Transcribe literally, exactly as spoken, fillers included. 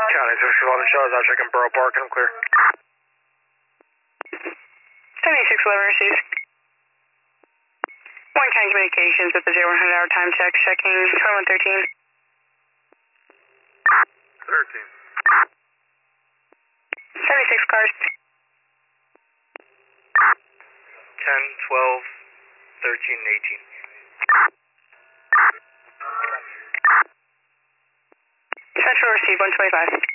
County six eleven, Charles, I'll check in Borough Park and I'm clear. seventy-six eleven received. One County Communications with the zero one hundred hour time check, checking twenty-one thirteen. thirteen. seventy-six cars. ten, twelve, thirteen, and eighteen. Central received one twenty-five.